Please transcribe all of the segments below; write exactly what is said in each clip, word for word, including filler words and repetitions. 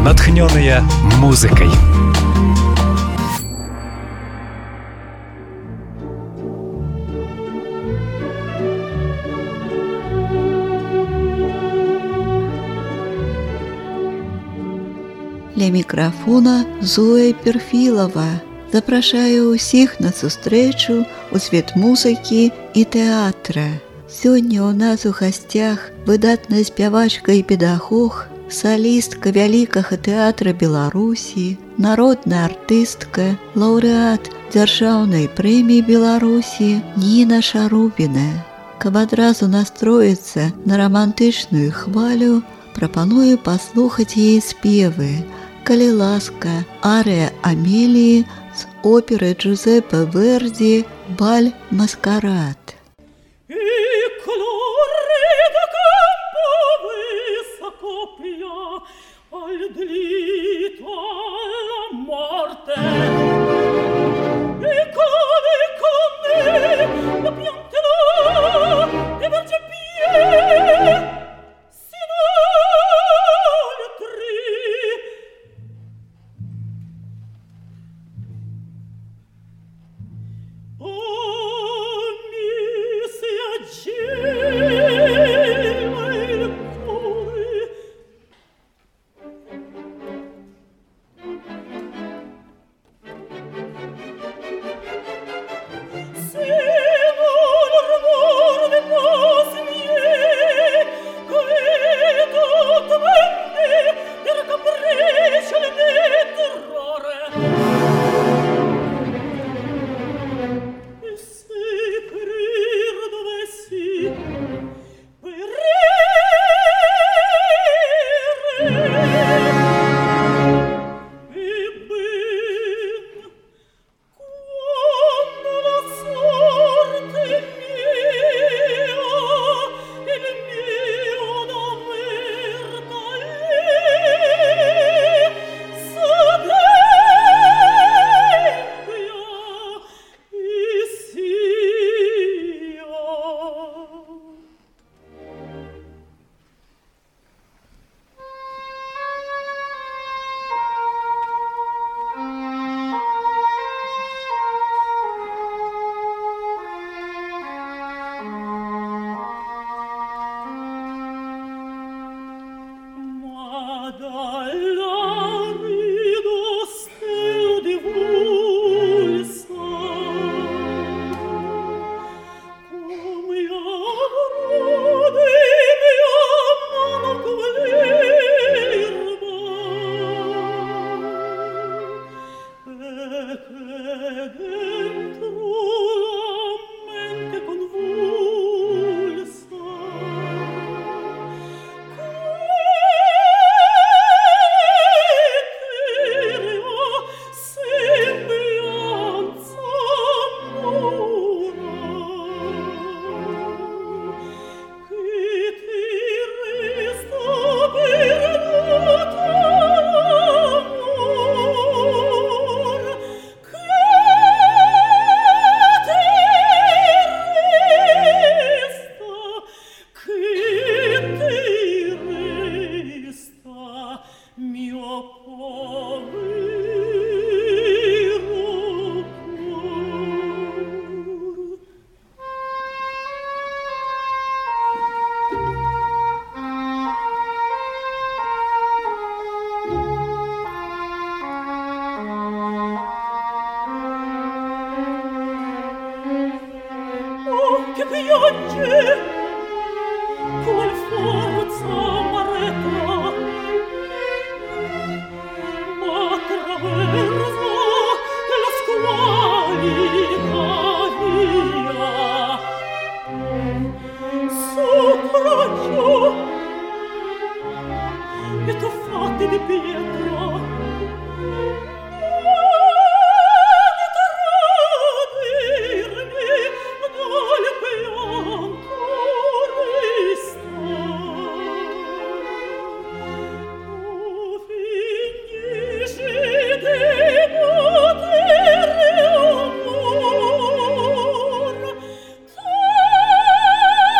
натхненные музыкой. Ля мікрафона Зоя Перфілова. Запрашаю усіх на сустрэчу у свет музыкі і тэатра. Сёння ў нас у гасцях выдатная спявачка і педагог, салістка вялікага тэатра Беларусі, народная артыстка, лаўрэат дзяржаўнай прэміі Беларусі Ніна Шарубіна. Каб адразу настроіцца на рамантычную хвалю, прапаную паслухаць яе спевы. Калі ласка, арыя Амеліі з оперы Джузеппе Верді «Баль-маскарад».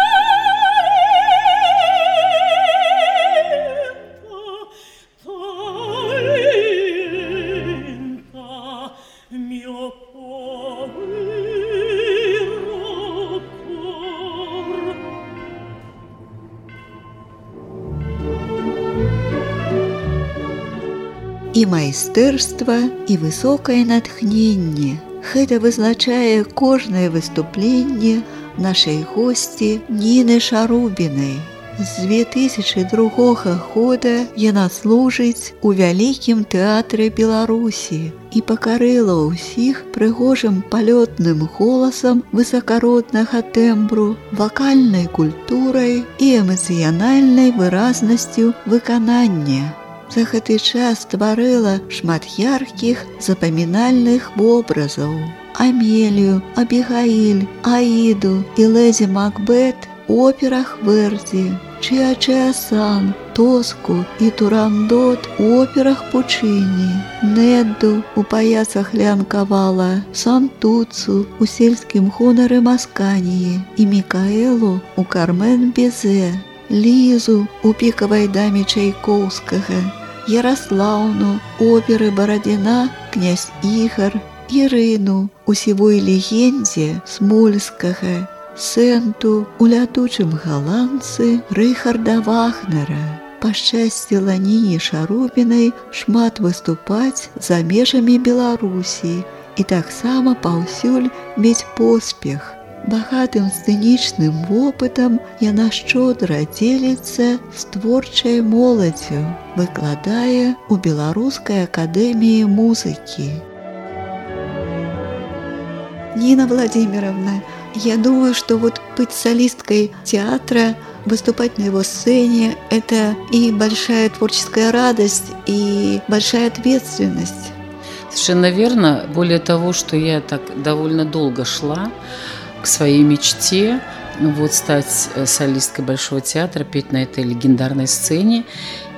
Oh і майстэрства, і высокае натхненне. Гэта вызначае кожнае выступленне нашай госці Ніны Шарубінай. З две тысячы другога года яна служыць у вялікім тэатры Беларусі і пакарыла ўсіх прыгожым палётным голасам высакароднага тэмбру, вакальнай культурай і эмацыянальнай выразнасцю выканання. За гэты час стварыла шмат яркіх запамінальных вобразаў: Амелію, Абігаіль, Аіду і лэдзі Макбет у операх Верді, Чиа-Чиа-Сан, Тоску і Турандот у операх Пучині, Недду у паяцах Лянкавала, Сантуцу у сельскім гонары Масканіі і Мікаэлу у Кармен Безе, Лізу у пікавай даме Чайкоўскага, Яраслаўну у оперы Барадзіна князь Ігар, Ірыну у сівой легендзе Смольскага, Сэнту у лятучым галандцы Рыхарда Вагнера. Пашчасціла Ніне Шарубінай шмат выступаць за межамі Беларусі і таксама паўсюль мець поспех. Багатым сцэнічным вопытам яна шчодра дзеліцца з творчай моладдзю, выкладае ў Беларускай акадэміі музыкі. Нина Владимировна, я думаю, что вот быть солисткой театра, выступать на его сцене – это и большая творческая радость, и большая ответственность. Совершенно верно. Более того, что я так довольно долго шла к своей мечте, вот стать солисткой Большого театра, петь на этой легендарной сцене.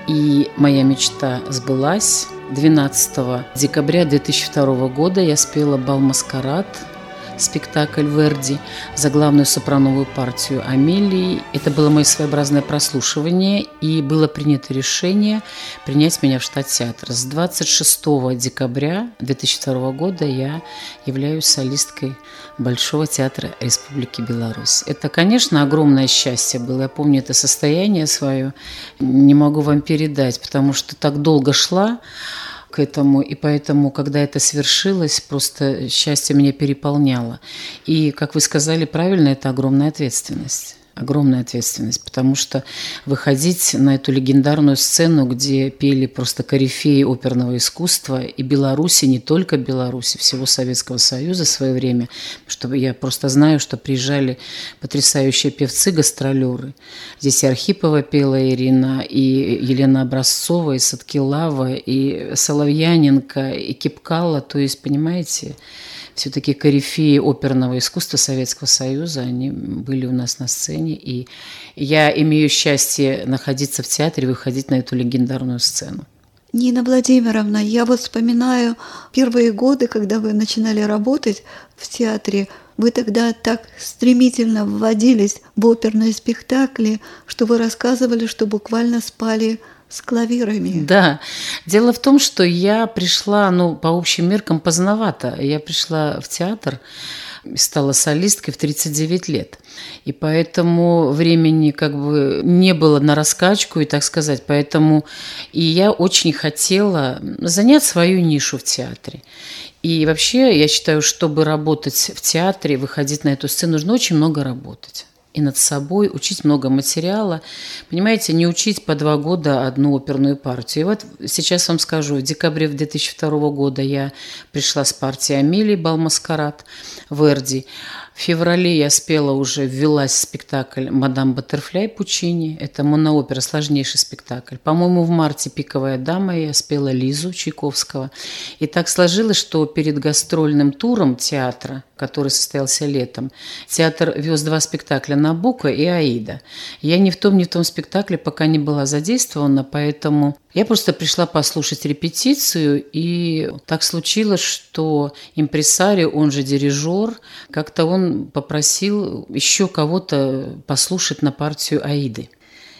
И моя мечта сбылась. двенадцатого декабря две тысячи второго года я спела «Бал-маскарад», спектакль Верди, за главную сопрановую партию Амелии. Это было мое своеобразное прослушивание, и было принято решение принять меня в штат театра. С двадцать шестого декабря две тысячи второго года я являюсь солисткой Большого театра Республики Беларусь. Это, конечно, огромное счастье было. Я помню это состояние свое, не могу вам передать, потому что так долго шла к этому, и поэтому, когда это свершилось, просто счастье меня переполняло. И, как вы сказали правильно, это огромная ответственность. Огромная ответственность, потому что выходить на эту легендарную сцену, где пели просто корифеи оперного искусства и Беларуси, не только Беларуси, всего Советского Союза в свое время, чтобы я просто знаю, что приезжали потрясающие певцы-гастролеры. Здесь и Архипова пела Ирина, и Елена Образцова, и Садкилава, и Соловьяненко, и Кипкала, то есть, понимаете, все-таки корифеи оперного искусства Советского Союза, они были у нас на сцене, и я имею счастье находиться в театре, выходить на эту легендарную сцену. Нина Владимировна, я вот вспоминаю первые годы, когда вы начинали работать в театре. Вы тогда так стремительно вводились в оперные спектакли, что вы рассказывали, что буквально спали с клавирами. Да. Дело в том, что я пришла, ну, по общим меркам поздновато. Я пришла в театр, стала солисткой в тридцать девять лет. И поэтому времени как бы не было на раскачку, и так сказать. Поэтому и я очень хотела занять свою нишу в театре. И вообще, я считаю, чтобы работать в театре, выходить на эту сцену, нужно очень много работать. И над собой, учить много материала. Понимаете, не учить по два года одну оперную партию. И вот сейчас вам скажу, в декабре две тысячи второго года я пришла с партией Амелии «Бал-маскарад» Верди. В феврале я спела уже, ввелась в спектакль «Мадам Баттерфляй» Пучини. Это моноопера, сложнейший спектакль. По-моему, в марте «Пиковая дама» я спела Лизу Чайковского. И так сложилось, что перед гастрольным туром театра, который состоялся летом, театр вез два спектакля «Набуко» и «Аида». Я ни в том, ни в том спектакле пока не была задействована, поэтому я просто пришла послушать репетицию, и так случилось, что импресарио, он же дирижер, как-то он попросил еще кого-то послушать на партию «Аиды».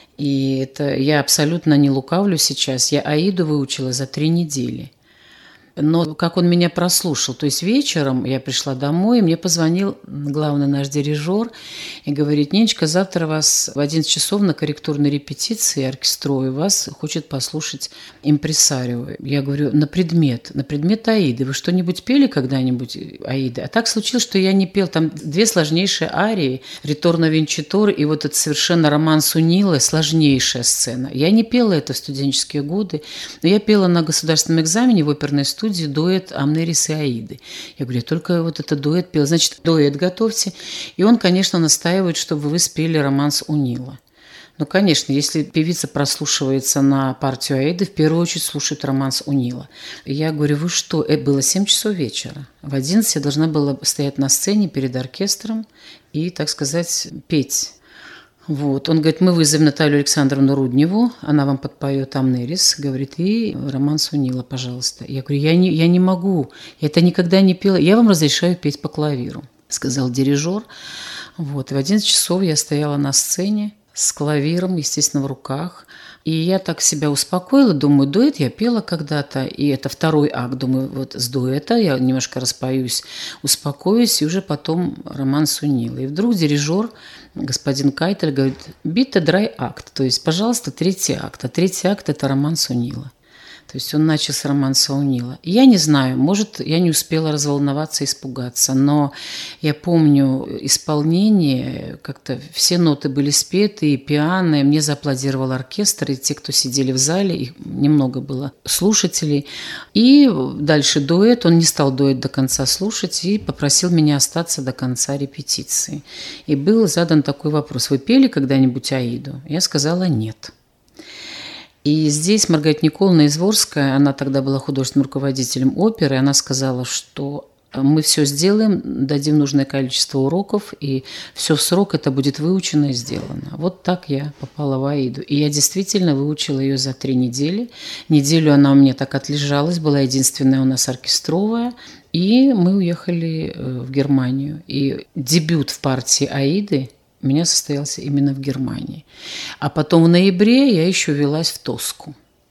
И это я абсолютно не лукавлю сейчас. Я «Аиду» выучила за три недели. Но как он меня прослушал, то есть вечером я пришла домой, и мне позвонил главный наш дирижер и говорит: Ниночка, завтра вас в одиннадцать часов на корректурной репетиции оркестровой вас хочет послушать импресарио. Я говорю: на предмет, на предмет Аиды. Вы что-нибудь пели когда-нибудь Аиды? А так случилось, что я не пел. Там две сложнейшие арии, «Ritorno Vincitore» и вот это совершенно «Романс у Нила», сложнейшая сцена. Я не пела это в студенческие годы, но я пела на государственном экзамене в оперной студии дуэт Амнерис и Аиды. Я говорю: я только вот этот дуэт пела. Значит, дуэт готовьте. И он, конечно, настаивает, чтобы вы спели «Романс у Нила». Ну, конечно, если певица прослушивается на партию Аиды, в первую очередь слушает «Романс у Нила». И я говорю: вы что? Это было семь часов вечера. В одиннадцать я должна была стоять на сцене перед оркестром и, так сказать, петь. Вот. Он говорит: мы вызовем Наталью Александровну Рудневу, она вам подпоет Амнерис, говорит, и «Романс у Нила», пожалуйста. Я говорю: я не, я не могу, я это никогда не пела, я вам разрешаю петь по клавиру, сказал дирижер. Вот. И в одиннадцать часов я стояла на сцене с клавиром, естественно, в руках. И я так себя успокоила, думаю, дуэт я пела когда-то, и это второй акт, думаю, вот с дуэта я немножко распоюсь, успокоюсь, и уже потом «Романс у Нила». И вдруг дирижер, господин Кайтель, говорит: «Bitte drei акт», то есть, пожалуйста, третий акт. А третий акт – это «Романс у Нила». То есть он начал с «Романса у Нила». Я не знаю, может, я не успела разволноваться, испугаться, но я помню исполнение, как-то все ноты были спеты, и пиано, и мне зааплодировал оркестр, и те, кто сидели в зале, их немного было слушателей. И дальше дуэт, он не стал дуэт до конца слушать и попросил меня остаться до конца репетиции. И был задан такой вопрос: вы пели когда-нибудь Аиду? Я сказала: нет. И здесь Маргарита Николаевна Изворская, она тогда была художественным руководителем оперы, она сказала, что мы все сделаем, дадим нужное количество уроков, и все в срок это будет выучено и сделано. Вот так я попала в Аиду. И я действительно выучила ее за три недели. Неделю она у меня так отлежалась, была единственная у нас оркестровая. И мы уехали в Германию. И дебют в партии Аиды у меня состоялся именно в Германии. А потом в ноябре я еще велась в Тоску.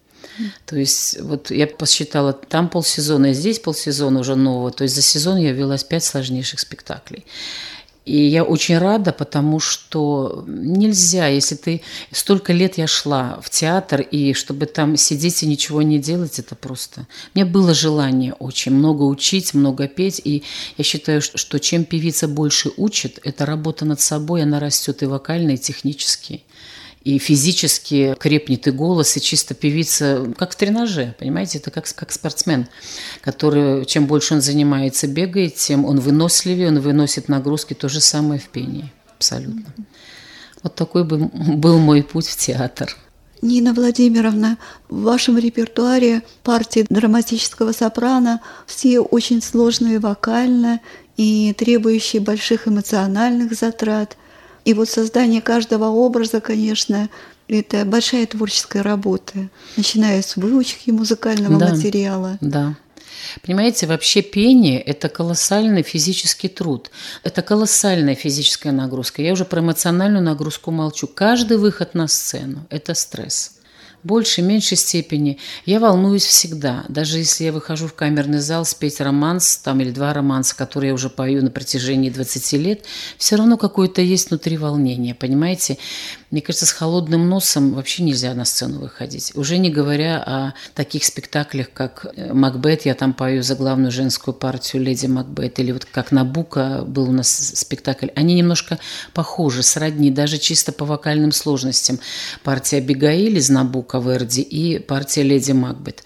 То есть вот я посчитала, там полсезона, и здесь полсезона уже нового. То есть за сезон я велась пять сложнейших спектаклей. И я очень рада, потому что нельзя, если ты... Столько лет я шла в театр, и чтобы там сидеть и ничего не делать, это просто... У меня было желание очень много учить, много петь, и я считаю, что чем певица больше учит, это работа над собой, она растет и вокально, и технически. И физически крепнет и голос, и чисто певица, как в тренаже, понимаете, это как, как спортсмен, который, чем больше он занимается, бегает, тем он выносливее, он выносит нагрузки, то же самое в пении, абсолютно. Вот такой был, был мой путь в театр. Нина Владимировна, в вашем репертуаре партии драматического сопрано все очень сложные вокально и требующие больших эмоциональных затрат. И вот создание каждого образа, конечно, это большая творческая работа, начиная с выучки музыкального да, материала. Да. Понимаете, вообще пение – это колоссальный физический труд, это колоссальная физическая нагрузка. Я уже про эмоциональную нагрузку молчу. Каждый выход на сцену – это стресс. В большей, меньшей степени. Я волнуюсь всегда. Даже если я выхожу в камерный зал спеть романс там, или два романса, которые я уже пою на протяжении двадцати лет, все равно какое-то есть внутри волнение, понимаете? Мне кажется, с холодным носом вообще нельзя на сцену выходить. Уже не говоря о таких спектаклях, как «Макбет», я там пою за главную женскую партию «Леди Макбет», или вот как «Набуко» был у нас спектакль. Они немножко похожи, сродни, даже чисто по вокальным сложностям. Партия «Абигаиль» из «Набуко» Верди и партия «Леди Макбет».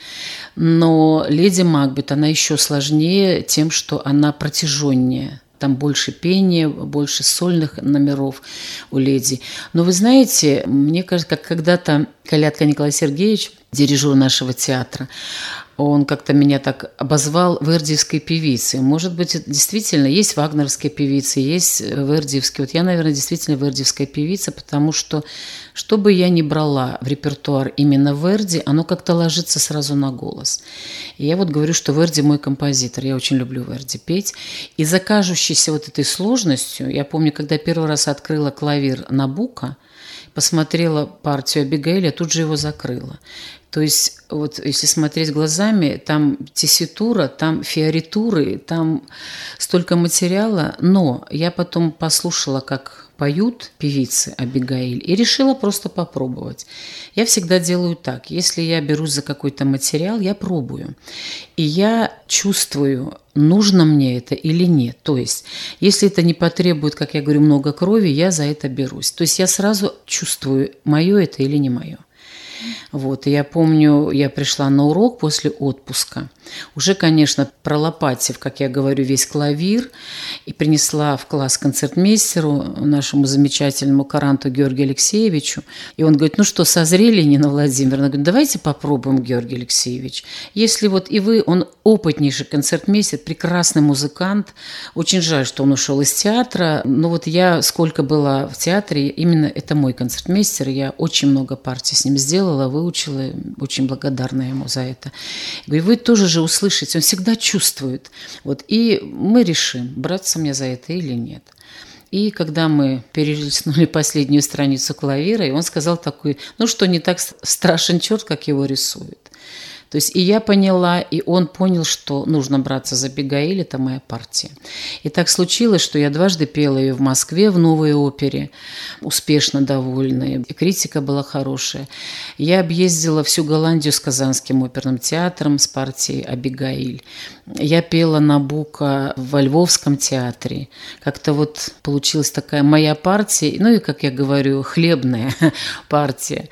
Но «Леди Макбет», она еще сложнее тем, что она протяженнее. Там больше пения, больше сольных номеров у «Леди». Но вы знаете, мне кажется, как когда-то Колядко Николай Сергеевич, дирижер нашего театра, он как-то меня так обозвал вердиевской певицей. Может быть, действительно, есть вагнеровские певицы, есть вердиевские. Вот я, наверное, действительно вердиевская певица, потому что, что бы я ни брала в репертуар именно Верди, оно как-то ложится сразу на голос. И я вот говорю, что Верди мой композитор. Я очень люблю Верди петь. И за кажущейся вот этой сложностью, я помню, когда первый раз открыла клавир Набуко, посмотрела партию «Абигаиль», я тут же его закрыла. То есть вот если смотреть глазами, там тесситура, там фиоритуры, там столько материала, но я потом послушала, как поют певицы Абигаиль, и решила просто попробовать. Я всегда делаю так. Если я берусь за какой-то материал, я пробую. И я чувствую, нужно мне это или нет. То есть, если это не потребует, как я говорю, много крови, я за это берусь. То есть, я сразу чувствую, мое это или не мое. Вот, и я помню, я пришла на урок после отпуска, уже, конечно, пролопатив, как я говорю, весь клавир, и принесла в класс концертмейстеру, нашему замечательному каранту Георгию Алексеевичу, и он говорит: ну что, созрели, Нина Владимировна? Говорит: давайте попробуем, Георгий Алексеевич. Если вот и вы, он опытнейший концертмейстер, прекрасный музыкант, очень жаль, что он ушел из театра, но вот я, сколько была в театре, именно это мой концертмейстер, я очень много партий с ним сделала, выучила, очень благодарна ему за это. Говорю: вы тоже же услышите, он всегда чувствует. Вот, и мы решим, браться мне за это или нет. И когда мы перелистнули последнюю страницу клавира, и он сказал такой: ну что, не так страшен черт, как его рисуют. То есть и я поняла, и он понял, что нужно браться за Абигаиль, это моя партия. И так случилось, что я дважды пела ее в Москве в Новой опере, успешно довольная, и критика была хорошая. Я объездила всю Голландию с Казанским оперным театром, с партией Абигаиль. Я пела Набуко во Львовском театре. Как-то вот получилась такая моя партия, ну и, как я говорю, хлебная партия.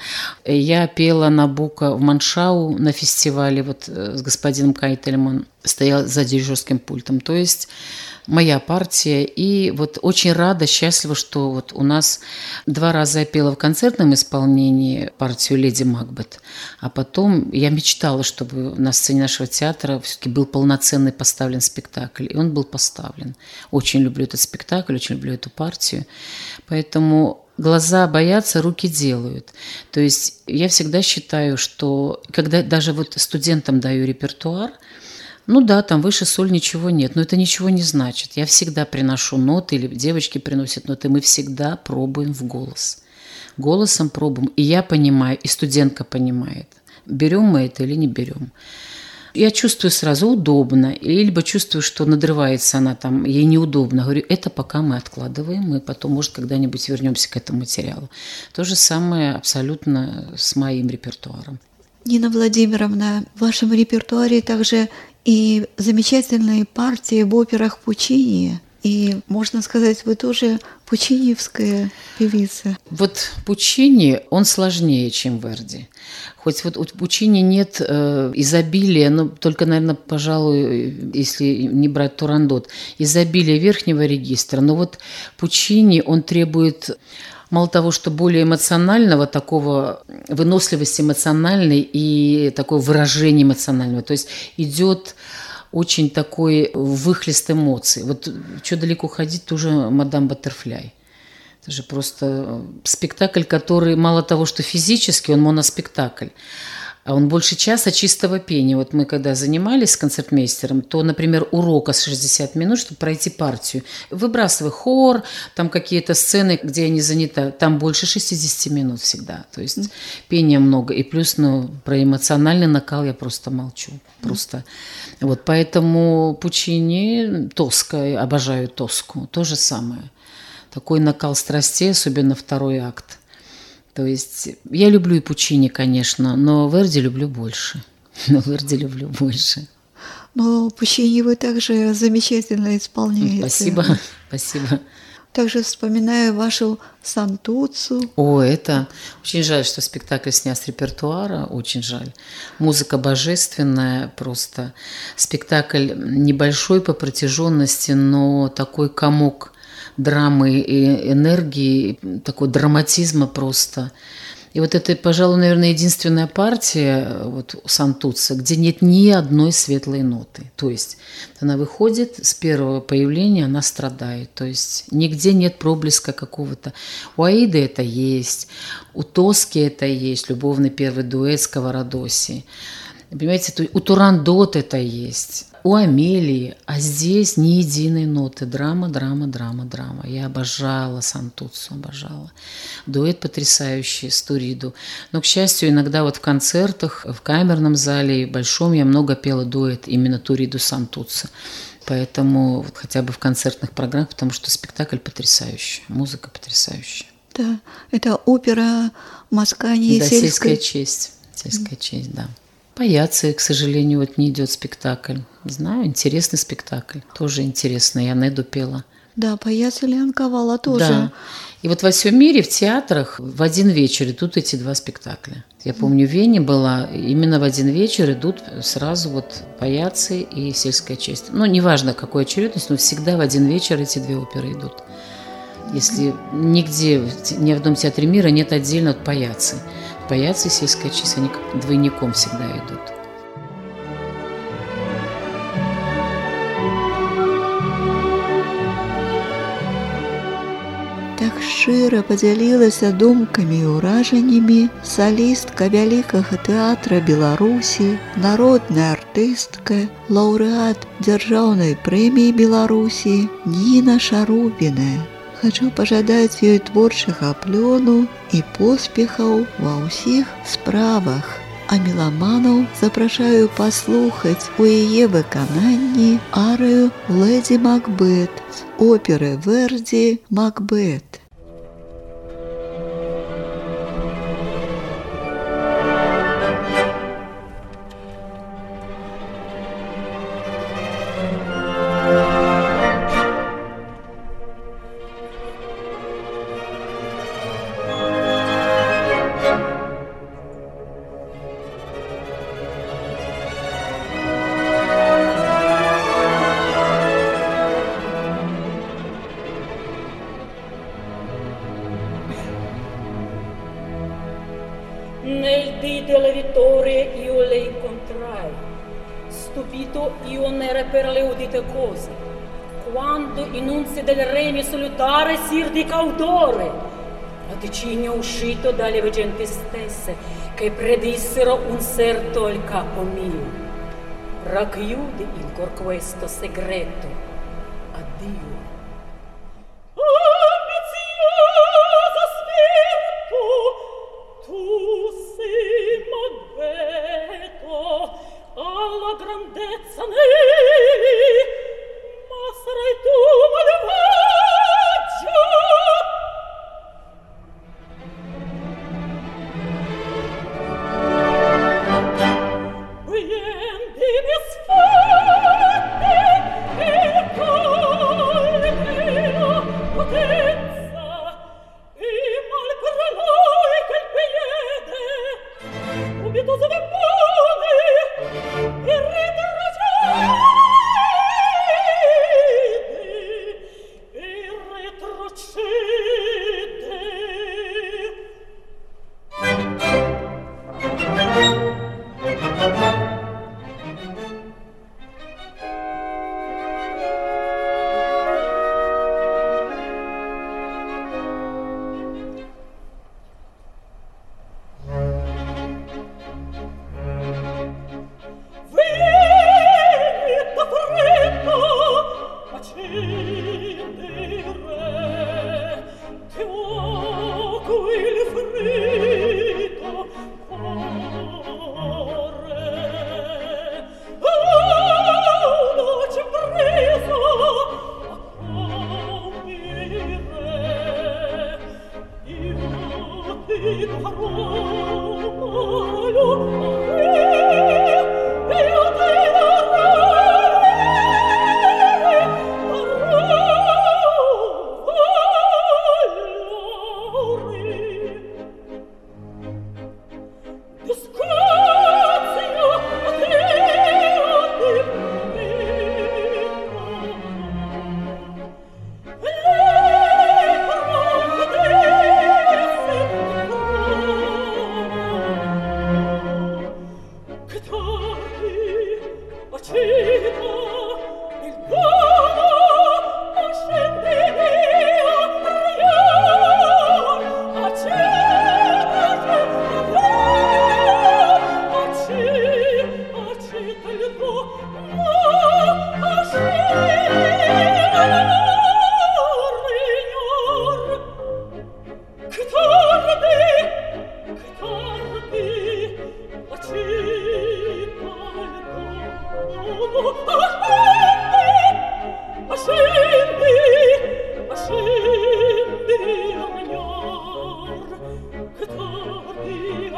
Я пела Набуко в Маншау на фестивале, вот с господином Кайтельман, стоял за дирижерским пультом. То есть моя партия. И вот очень рада, счастлива, что вот у нас два раза я пела в концертном исполнении партию «Леди Макбет», а потом я мечтала, чтобы на сцене нашего театра все-таки был полноценный поставлен спектакль. И он был поставлен. Очень люблю этот спектакль, очень люблю эту партию. Поэтому глаза боятся, руки делают. То есть я всегда считаю, что когда даже вот студентам даю репертуар, ну да, там выше соль ничего нет, но это ничего не значит. Я всегда приношу ноты, или девочки приносят ноты, мы всегда пробуем в голос. Голосом пробуем. И я понимаю, и студентка понимает, берем мы это или не берем. Я чувствую сразу удобно, либо чувствую, что надрывается она там, ей неудобно. Говорю, это пока мы откладываем, мы потом, может, когда-нибудь вернемся к этому материалу. То же самое абсолютно с моим репертуаром. Нина Владимировна, в вашем репертуаре также и замечательные партии в операх Пучини. И, можно сказать, вы тоже пучиневская певица. Вот Пучини, он сложнее, чем Верди. Хоть вот у Пучини нет э, изобилия, ну, только, наверное, пожалуй, если не брать Турандот, изобилия верхнего регистра. Но вот Пучини, он требует мало того, что более эмоционального, такого выносливости эмоциональной и такое выражение эмоционального. То есть идет очень такой выхлест эмоций. Вот что далеко ходить, тоже «Мадам Баттерфляй». Это же просто спектакль, который мало того, что физически, он моноспектакль, а он больше часа чистого пения. Вот мы когда занимались с концертмейстером, то, например, урока с шестьдесят минут, чтобы пройти партию. Выбрасывай хор, там какие-то сцены, где я не занята, там больше шестьдесят минут всегда. То есть mm. пения много. И плюс, ну, про эмоциональный накал я просто молчу. Просто. Mm. Вот, поэтому Пучини, Тоска, обожаю Тоску. То же самое. Такой накал страстей, особенно второй акт. То есть я люблю и Пучини, конечно, но Верди люблю больше. Но Верди люблю больше. Но Пучини вы также замечательно исполняете. Спасибо, спасибо. Также вспоминаю вашу Сантуцу. О, это очень жаль, что спектакль снят с репертуара, очень жаль. Музыка божественная просто. Спектакль небольшой по протяженности, но такой комок драмы и энергии, такого драматизма просто. И вот это, пожалуй, наверное, единственная партия вот, Сантуца, где нет ни одной светлой ноты. То есть она выходит, с первого появления она страдает. То есть нигде нет проблеска какого-то. У Аиды это есть, у Тоски это есть, любовный первый дуэт Сковородоси. Понимаете, у Турандот это есть. у Амелии, а здесь ни единой ноты. Драма, драма, драма, драма. Я обожала Сантуццо, обожала. Дуэт потрясающий с Туриду. Но, к счастью, иногда вот в концертах, в камерном зале, в большом я много пела дуэт именно Туриду Сантуццо. Поэтому вот хотя бы в концертных программах, потому что спектакль потрясающий, музыка потрясающая. Да, это опера «Маскани» да, сельская... сельская честь. Сельская mm. честь, да. Паяцы, к сожалению, вот не идет спектакль. Знаю, интересный спектакль. Тоже интересно. Я Неду пела. Да, «Паяцы» Лианковала тоже. Да. И вот во всем мире в театрах в один вечер идут эти два спектакля. Я помню, в Вене была, именно в один вечер идут сразу вот «Паяцы» и «Сельская честь». Ну, неважно, какой очередность, но всегда в один вечер эти две оперы идут. Если нигде, ни в одном театре мира нет отдельно от «Паяцы». «Паяцы» и «Сельская честь», они как двойником всегда идут. Так шчыра падзялілася думкамі і ўражаннямі салістка вялікага тэатра Беларусі, народная артыстка, лаўрэат дзяржаўнай прэміі Беларусі Ніна Шарупіна. Хочу пожадаць ёй творчага плёну і поспехаў ва ўсіх справах. А меламанаў запрашаю паслухаць у яе выкананні арыю «Лэдзі Макбет» з оперы Верді «Макбет». Nel dì delle vittorie io le incontrai, stupito io n'ero per le udite cose, quando in unze del re mi salutare sir di caudore, vaticinio uscito dalle veggenti stesse, che predissero un certo al capo mio. Racchiudi in cor questo segreto, addio. Ambizioso spirito, tu sei Macbeto, alla grandezza nei, ma sarai tu malvagio. Prendi mie sforze e colle meno potenza e mal per noi che il piede ubitoso de pone e retrocede e retrocede. Vieta freddo, accendere, che fuoco il freddo corre. Oh, luce preso a convivere, io ti darò malo, io ti darò Oh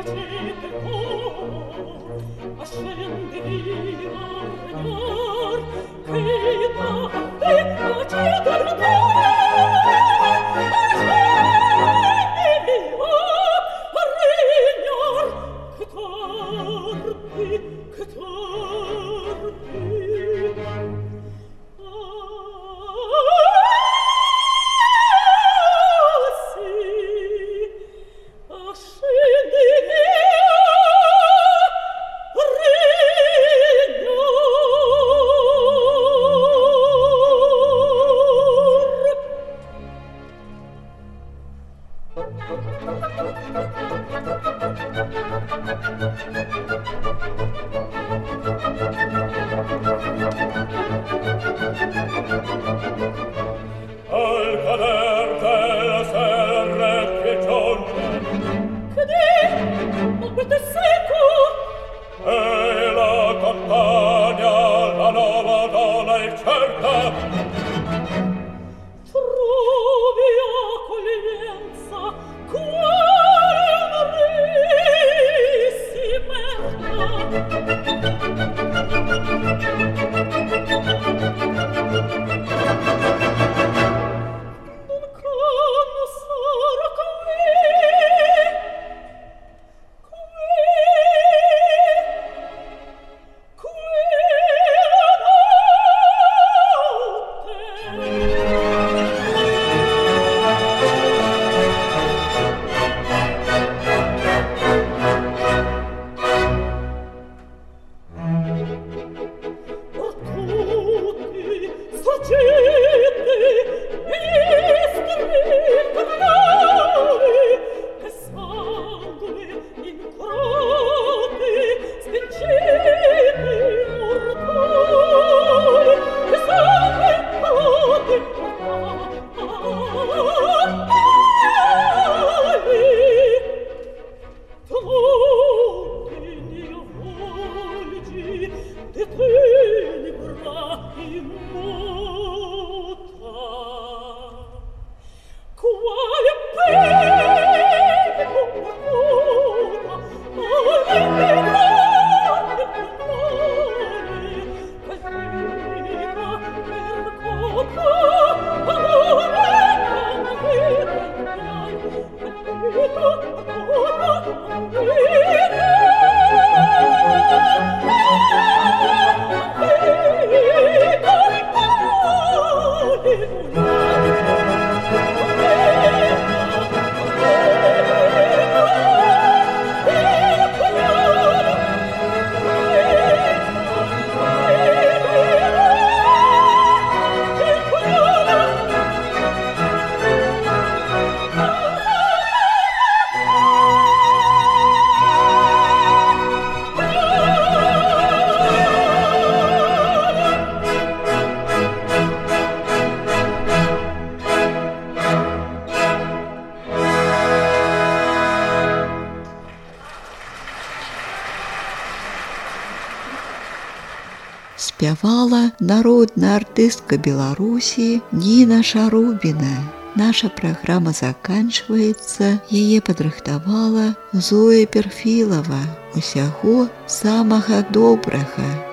Спявала народная артистка Беларуси Нина Шарубина. Наша программа заканчивается. Яе падрыхтавала Зоя Перфилова. Усяго самага добрага.